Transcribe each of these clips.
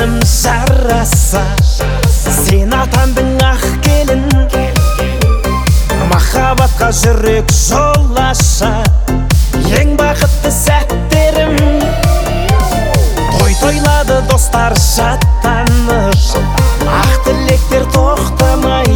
жаным жараса, сен атандың ақ келін, махаббатқа жүрек жол аша. Ең бақытты сәттерім, той тойлады достар шаттанып, ақ тілектер тоқтамай,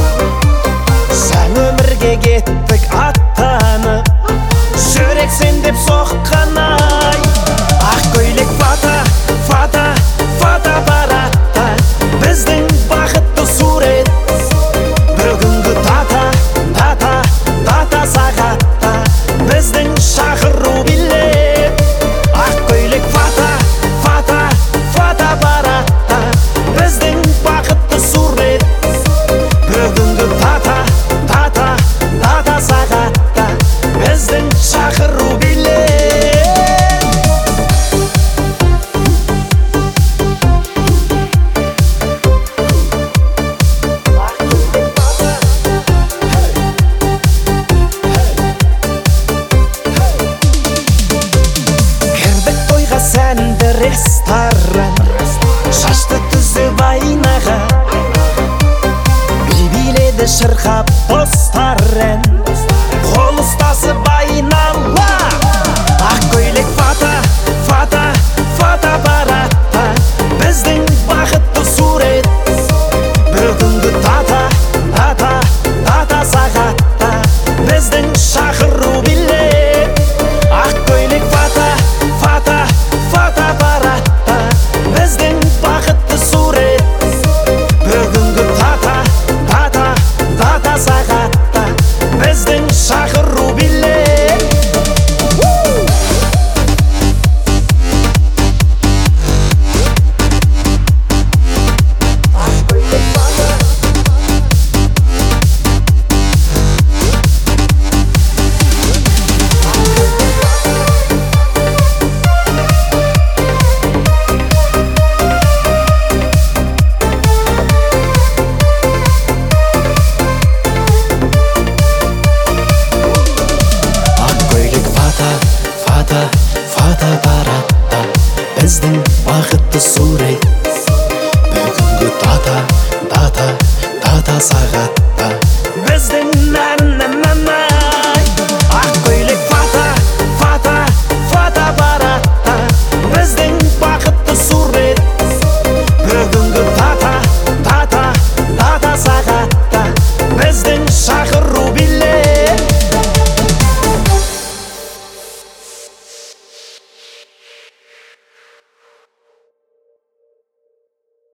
жаңа өмірге кеттік аттанып, жүрек сен деп соққан ай. Ақ көйлек фата, фата, фата баратта, біздің бақытты сурет. Бүгінгі дата, дата, дата сағатта, біздің шақыру билет. Ақ көйлек фата, фата, фата баратта, біздің бақытты сурет. Бүгінгі дата, дата, дата сағатта, біздің шақыру билет. Сәнді ресторан, шашты түзіп айнаға, биледі шырқап достар ән, қол ұстасып айнала. Ақ көйлек фата, фата, фата баратта, біздің бақытты сурет. Бүгінгі дата, дата, дата сағатта, біздің шақыру билет. Ақ көйлек фата, фата, фата баратта, біздің бақытты сурет. Бүгінгі дата, дата, дата сағатта, біздің шақыру билет. Фата баратта, біздің бақытты сурет. Бүгінгі дата, дата, дата сағатта, біздің ән